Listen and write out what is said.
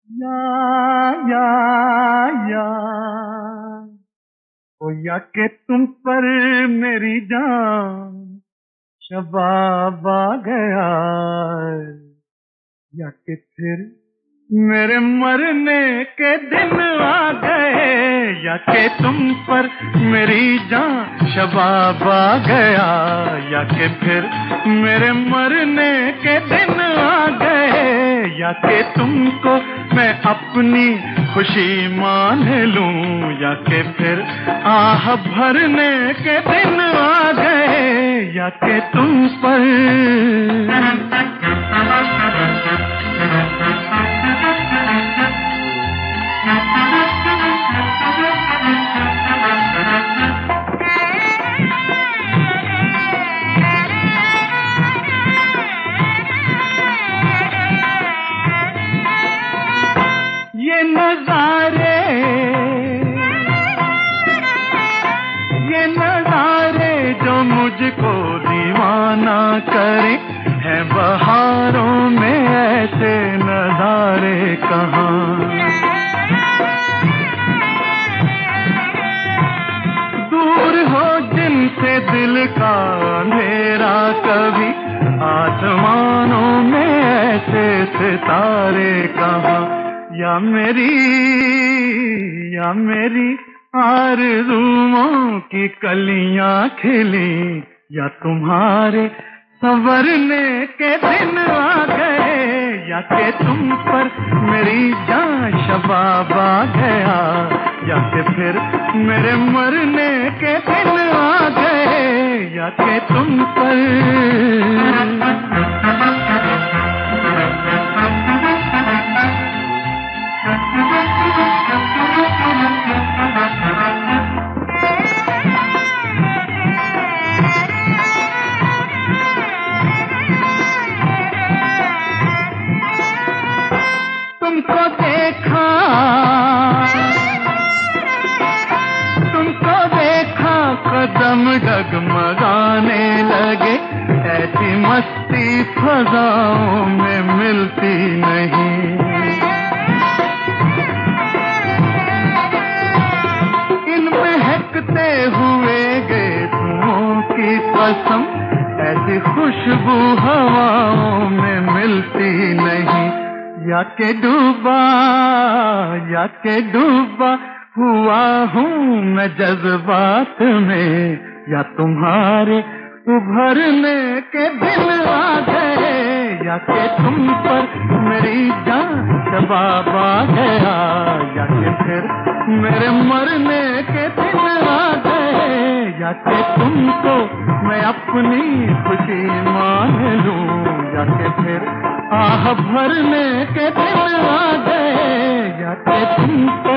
या या या ओ या के तुम पर मेरी जान शबाब आ गया, या कि फिर मेरे मरने के दिन आ गए, या कि तुम पर मेरी जान शबाब आ गया, या कि फिर मेरे मरने के दिन आ गए, या कि तुमको मैं अपनी खुशी मान लूं, या कि फिर आह भरने के दिन आ गए, या कि तुम पर ये नजारे जो मुझको दीवाना करे, है बहारों में ऐसे नजारे कहाँ। दूर हो जिनसे दिल का अंधेरा कभी, आसमानों में ऐसे सितारे कहाँ। या मेरी आरज़ुओं की कलियां खिली, या तुम्हारे संवरने के दिन आ गए, या कि तुम पर मेरी जान शबाब आ गया, या कि फिर मेरे मरने के दिन आ गए, या कि तुम पर तुमको देखा कदम डगमगाने लगे, ऐसी मस्ती फज़ाओं में मिलती नहीं। इन महकते हुए गेंदों की कसम, ऐसी खुशबू हवाओं में मिलती नहीं। या के डूबा हुआ हूँ मैं जज्बात में, या तुम्हारे उभरने के दिन आ गए, या कि तुम पर मेरी जान शबाब आ गया, या कि फिर मेरे मरने के दिन आ गए, या कि तुमको मैं अपनी खुशी मान लूं, या कि फिर आह भरने के दिन आ गए, या कि तुमको